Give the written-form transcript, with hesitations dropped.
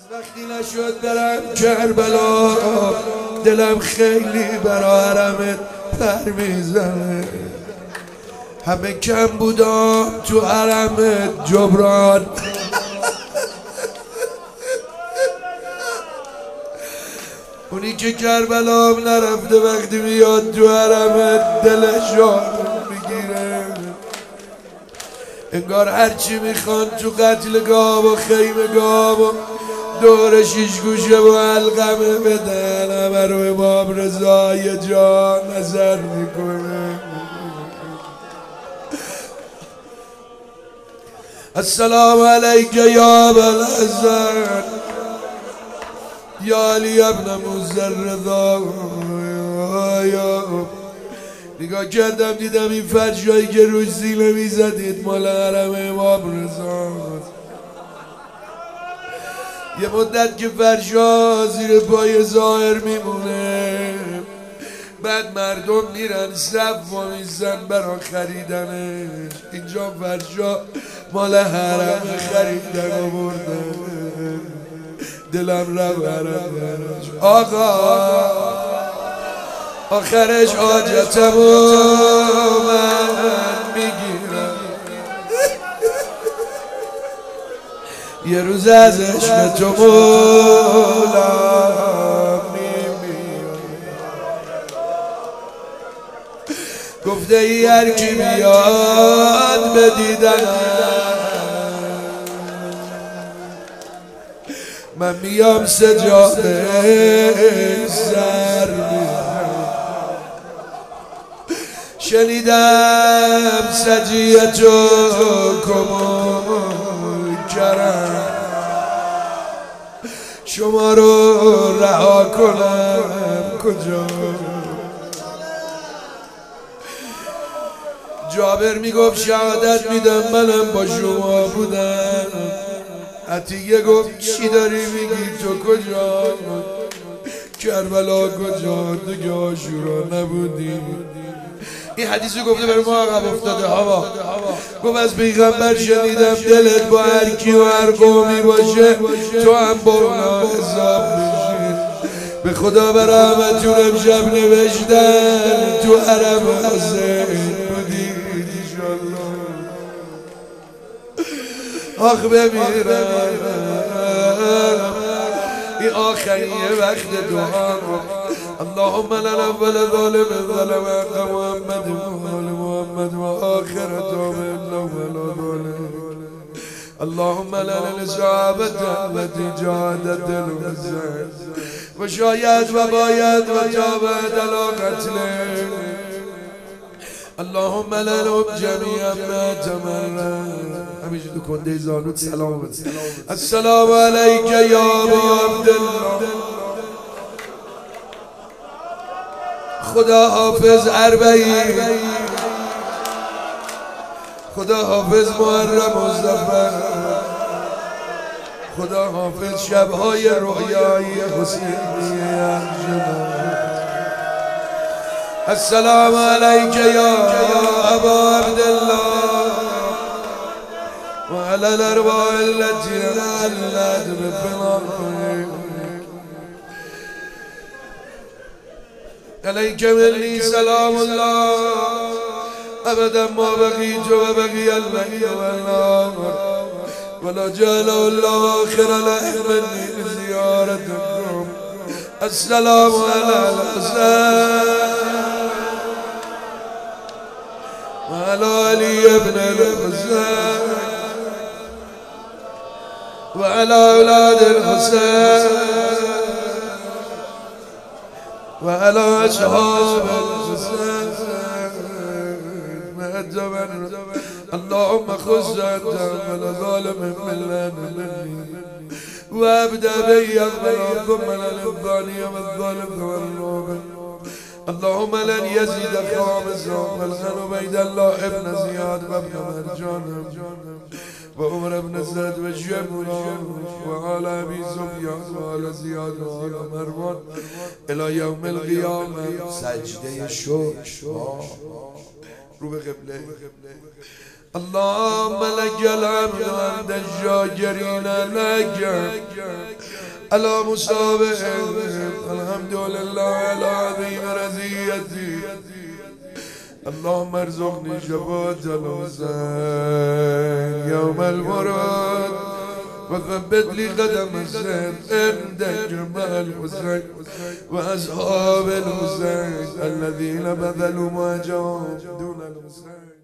وقتی نشد برم کربلا دلم خیلی برا حرمت پر میزنه. همه کم بودم تو حرمت جبران. اونی که کربلام نرفته وقتی میاد تو حرمت دلش میگیره. انگار هرچی میخوان تو قتلگاه و خیمگاه و دور شیش گوشه و علقمه بدن. همه رو امام رضای جا نظر میکنه. السلام علیک یا ابوالحسن یا علی ابن موسی الرضا. نگاه کردم دیدم این فرشایی که روش سینه میزدید مال حرم امام رضا. یه مدت که فرشا زیر پای ظاهر میمونه، بعد مردم میرن صف و میزن برا خریدنش. اینجا فرشا مال حرم خریدن آوردن. دلم رو حرمش آقا آخرش حاجتم و من میگیرم. یه روز از عشق تو مولا میمیرم. گفته ای هر کی بیاد به دیدنم من میام سجاده سر میزنم. شنیدم سجیتو کمون کرم شما رو رها کنم کجا. جابر میگفت شهادت میدم منم با شما بودم. عتیقه گفت چی داری میگی تو کجا؟ کربلا کجا؟ تو که عاشورا نبودی؟ این حدیثی گفته بر ما عقب افتاده هوا. گفت از پیغمبر شنیدم دلت با هر کی و هر قومی باشه تو هم با اونا حساب میشی. به خدا به رحمتون امشب نوشتن تو حرم حسین بودی انشالله. آخ بمیرم این آخریه وقت دعا. اللهم لنا اول ظالم ظلم حق محمد وآل محمد وآخر تابع ولا ظالم. اللهم لنا الإصابة التي جادت الوزن وشاید و باید و تابت على قتله. اللهم لنهم جميعا ما تمرن. همیشه تو کنده زانوت سلام. السلام علیک یا ابا عبدالله. خدا حافظ اربعین. خدا حافظ محرم مصطفی. خدا حافظ شبهای رویایی حسینی انجام. السلام علیک یا ابا عبدالله وعلى الارواح التي علت بفنائك. عليك مني سلام الله ابدا ما بقيت وبقي البقي والنار ولا جعل الله آخر لحم مني بزيارتكم. السلام على الحسين وعلى علي بن الحسين وعلى أولاد الحسين وعلى أصحاب الحسين. اللهم خذ أنت من ظالم من مني وابدأ بي أغفركم من الظالم والظالم والنوم. اللهم لن يزيد خامسا والغن بيد الله ابن زياد وابن مرجان وعمر بن زيد وجمران وعلى ابي سفيان وعلى زياد وعلى مروان الى يوم القيامه. سجده شکر رو به قبله. اللهم لك الحمد عند الشاكرين لك على مصابه الحمد لله على عظيم رزيتي اللهم ارزقني شفاعة الحسين يوم المراد وثبت لي قدم الزين عند جمال الحسين وأصحاب الحسين الذين بذلوا ما جاءوا دون الحسين.